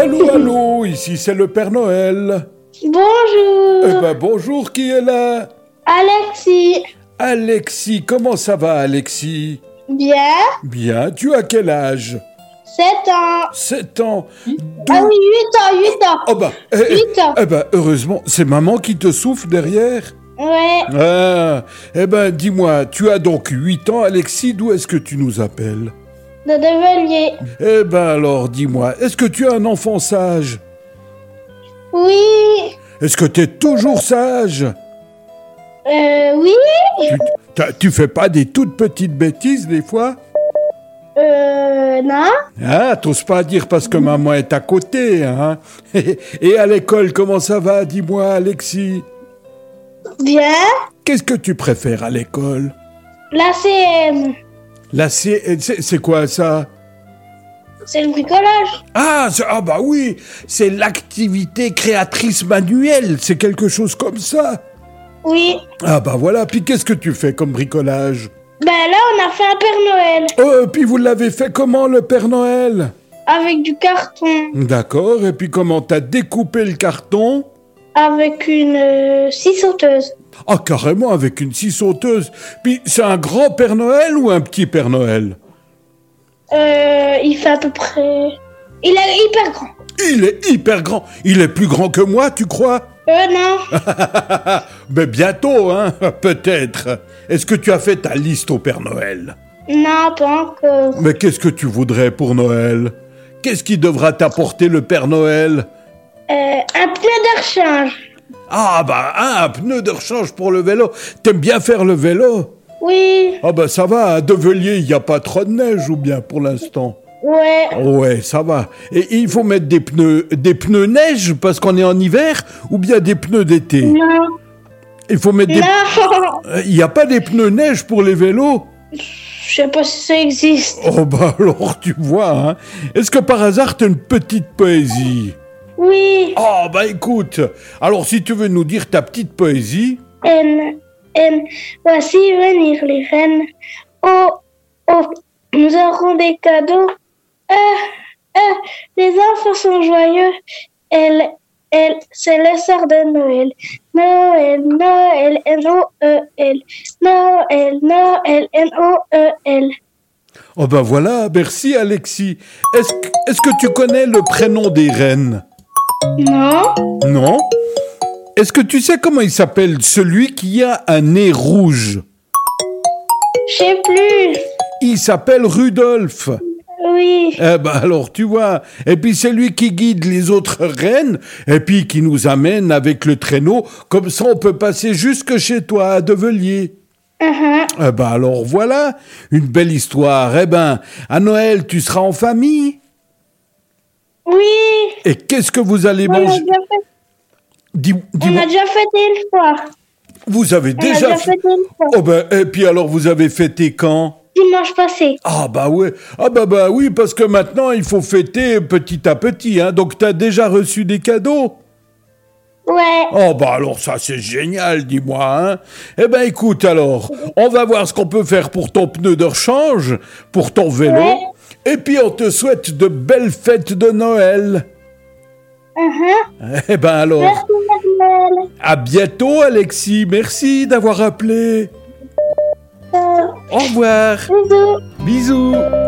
Allô, allô, ici c'est le Père Noël. Bonjour. Eh ben bonjour, qui est là? Alexis. Alexis, comment ça va Alexis? Bien. Bien, tu as quel âge? 7 ans. 7 ans. Ah oui, 8 ans. Oh bah, 8 ans. eh ben heureusement, c'est maman qui te souffle derrière. Ouais. Ah, eh ben dis-moi, tu as donc 8 ans Alexis, d'où est-ce que tu nous appelles? De Develier. Eh ben alors dis-moi, est-ce que tu es un enfant sage? Oui. Est-ce que tu es toujours sage? Oui. Tu fais pas des toutes petites bêtises des fois? Non. Ah, t'oses pas dire parce que maman est à côté, hein? Et à l'école, comment ça va? Dis-moi, Alexis. Bien. Qu'est-ce que tu préfères à l'école? La CM. C'est quoi ça? C'est le bricolage. Ah bah oui, c'est l'activité créatrice manuelle, c'est quelque chose comme ça. Oui. Ah bah voilà, puis qu'est-ce que tu fais comme bricolage? Ben là, on a fait un Père Noël. Oh, puis vous l'avez fait comment le Père Noël? Avec du carton. D'accord, et puis comment t'as découpé le carton? Avec une scie sauteuse. Ah, carrément, avec une scie sauteuse. Puis, c'est un grand Père Noël ou un petit Père Noël? Il fait à peu près... Il est hyper grand. Il est hyper grand. Il est plus grand que moi, tu crois? Non. Mais bientôt, hein, peut-être. Est-ce que tu as fait ta liste au Père Noël? Non, pas encore. Mais qu'est-ce que tu voudrais pour Noël? Qu'est-ce qui devra t'apporter le Père Noël? Un pneu de rechange. Ah, bah, un pneu de rechange pour le vélo. T'aimes bien faire le vélo? Oui. Ah, bah, ça va, à Develier, il n'y a pas trop de neige, ou bien, pour l'instant? Ouais. Ouais, ça va. Et il faut mettre des pneus neige parce qu'on est en hiver ou bien des pneus d'été? Non. Il faut mettre des... Non. Il n'y a pas des pneus neige pour les vélos? Je sais pas si ça existe. Oh bah alors, tu vois, hein. Est-ce que par hasard t'as une petite poésie? Oui. Oh bah écoute, alors si tu veux nous dire ta petite poésie... Voici venir les reines. Oh, oh, nous aurons des cadeaux. Les enfants sont joyeux. C'est le sort de Noël. Noël, Noël, N-O-E-L. Noël, Noël, N-O-E-L. Oh bah voilà, merci Alexis. Est-ce que tu connais le prénom des reines? Non. Non? Est-ce que tu sais comment il s'appelle celui qui a un nez rouge? Je sais plus. Il s'appelle Rudolph. Oui. Eh ben alors, tu vois. Et puis c'est lui qui guide les autres reines, et puis qui nous amène avec le traîneau. Comme ça, on peut passer jusque chez toi, à Develier. Eh ben alors, voilà. Une belle histoire. Eh ben, à Noël, tu seras en famille. Oui. Et qu'est-ce que vous allez On a manger? déjà fait. On a déjà fêté une fois. Vous avez On a déjà déjà fêté une fois. Oh ben, et puis alors, vous avez fêté quand? Dimanche passé. Ah bah ouais, bah oui, parce que maintenant il faut fêter petit à petit, hein. Donc t'as déjà reçu des cadeaux? Ouais. Oh bah alors ça c'est génial, dis-moi, hein. Eh ben écoute alors, on va voir ce qu'on peut faire pour ton pneu de rechange, pour ton vélo, Ouais. et puis on te souhaite de belles fêtes de Noël. Eh ben alors, Merci, Mademoiselle. à bientôt Alexis, merci d'avoir appelé. Au revoir, Bisous. bisous.